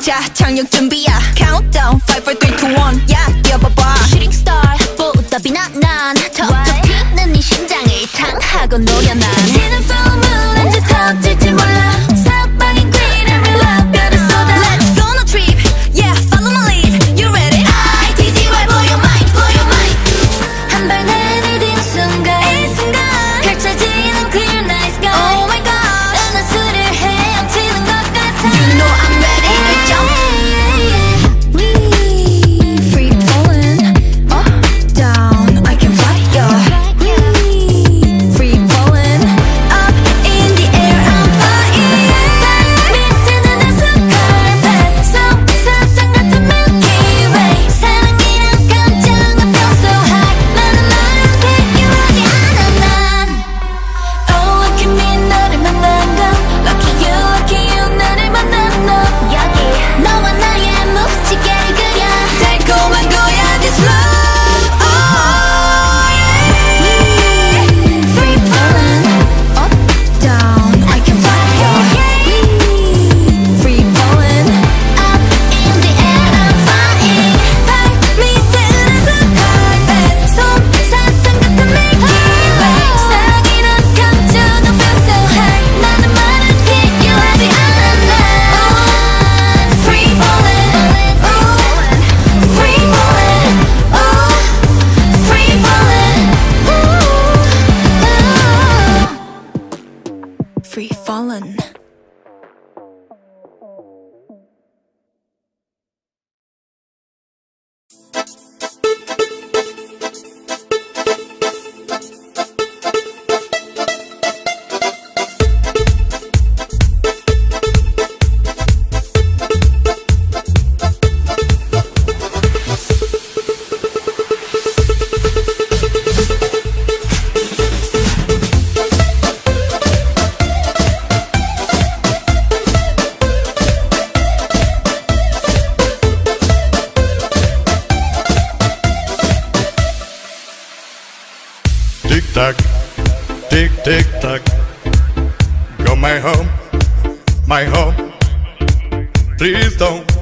자 착륙 준비야 Countdown 5, 4, 3, 2, 1 야 뛰어봐봐 Shooting star 보다 빛난 톡톡 튀는 네 심장을 탕하고 노려 난 지는 full moon 언제 터질지 몰라 사방인 green and real love 별을 쏟아 Let's go on a trip Yeah follow my lead You ready? ITZY blow your mind blow your mind 한 발 내디딘 순간 이 순간 펼쳐지는 clear night sky Oh my gosh 은하수를 헤엄치는 것 같아 You know I'm ready to jump We Free falling Up, down I can fly yo Free falling Up in the air I'm flying 밑에는 익숙한 배송 사탕 같은 Milky Way 사랑이란 감정 I feel so high 많은 말은 필요하지 않아 난 Oh look at me 너를 만난 건 Lucky you 나를 만난 너 여기 너와 나의 묵직해를 그려 달콤한 거야 this love Oh yeah Free falling Up, down I can fly yo Free falling Up in the air I'm flying 발 밑에는 익숙한 배송 사탕 같은 Milky Way 사랑이란 감정 I feel so high 많은 말은 필요하지 않아 난 Free falling Free falling Free falling Free falling Tick tock, tick tick tock. Go my home, my home. Please don't